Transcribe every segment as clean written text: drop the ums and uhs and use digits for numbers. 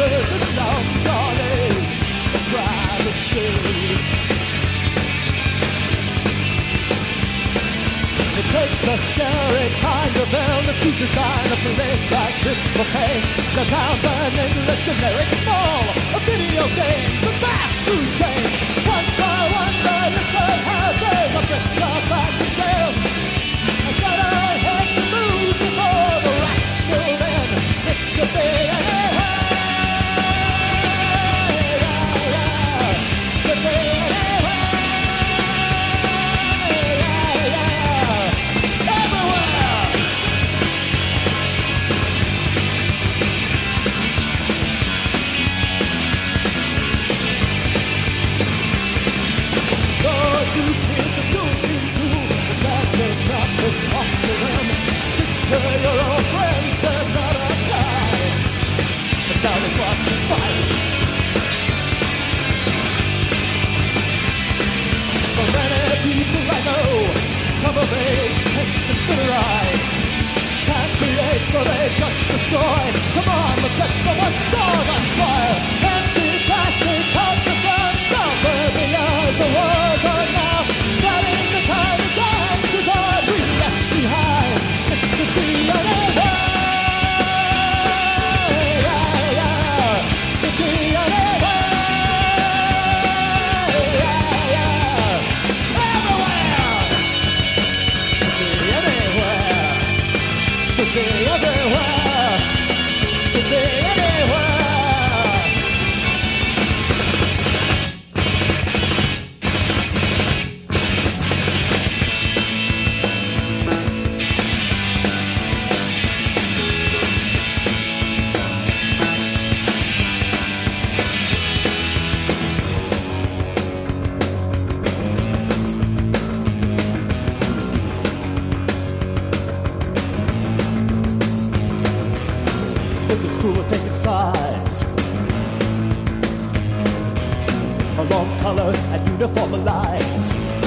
houses in long gone age of privacy. It takes a scary kind of illness to design a place like this for pain. The town's an endless generic mall of video games and fast food chains. One by one, the little houses are bricked up back and down. I said I had to move before the rats moved in. This could be anywhere. Could be anywhere. New kids at school seem cool, but that says not to talk to them. Stick to your own friends, they're not outside. But now there's lots of fights. For many people I know, come of age takes a bitter ride. Can't create, so they just destroy. Come on, let's set someone's dog on fire. Empty plastic culture from suburbias, the wars are now spreading the kind of gangs who thought we left behind. This could be anywhere. Could be anywhere. Everywhere. Could be anywhere. Could be everywhere. Could be anywhere. Kids at school are taking sides along color and uniform lines.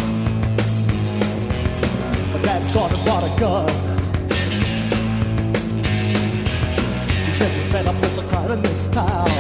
But dad's gone and bought a gun. He says he's fed up with the crime in this town.